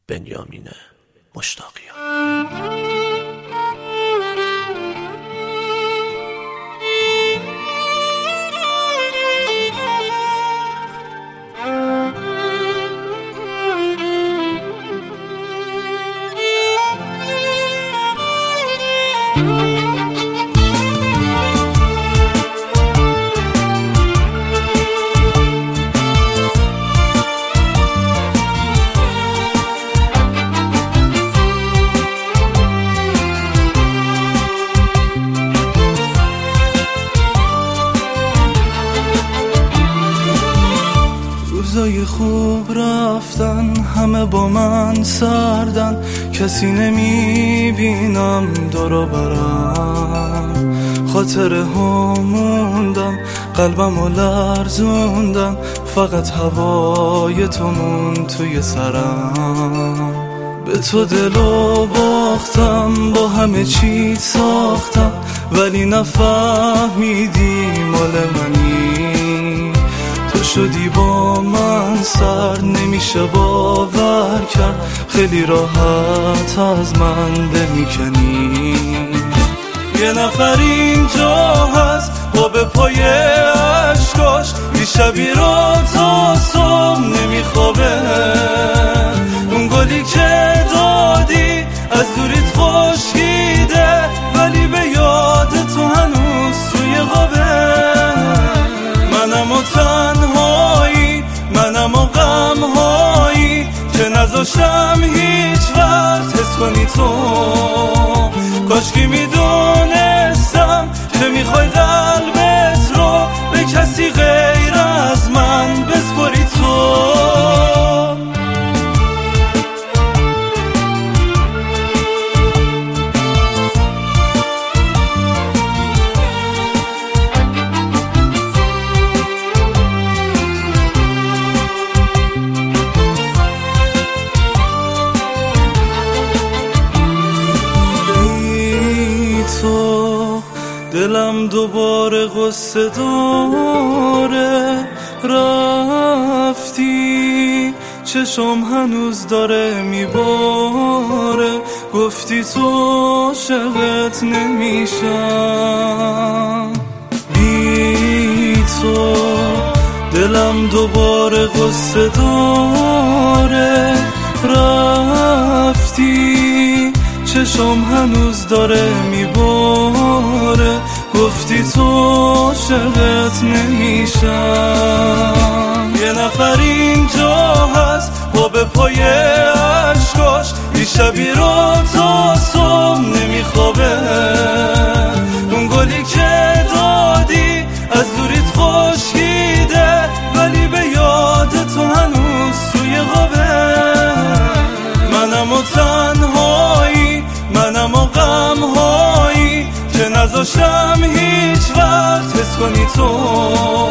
بنیامین مشتاقیان. روزای خوب رفتن، همه با من سردن، کسی نمیبینم دور و برم. خاطره ها موندن، قلبمو لرزوندن، فقط هوای تو موند توی سرم. به تو دلو باختم، با همه چی ساختم، ولی نفهمیدی مال منی. تو شدی با من سر، نمیشه باور کرد، خیلی راحت از من دل میکنی. یه نفر اینجا هست با به پای عشقاش، دیشبی رو تا صبح نمیخوابه. اون گلی که دادی از دوریت خشکیده، ولی به یاد تو هنوز توی قابه. منم و تنهایی، منم و غمهایی که نذاشتم هیچ وقت حس کنی تو. کاشکی میدونستم که میخوای قلبت رو به کسی غیر از من بسپاری تو. دلم دوباره قصه داره، رفتی چشم هنوز داره میباره. گفتی تو عاشقت نمیشم، بی تو دلم دوباره قصه داره، رفتی چشم هنوز داره میباره. گفتی تو عاشقت نمیشم. یه نفر اینجا هست با به پای عشقاش، دیشبی رو تا صبح نمیخوابه. اون گلی که دادی از دوریت خشکیده، ولی به یاد تو هنوز توی قابه. منم و تنهایی، منم و غمهایی که نذاشتم هیچ وقت حس کنی تو.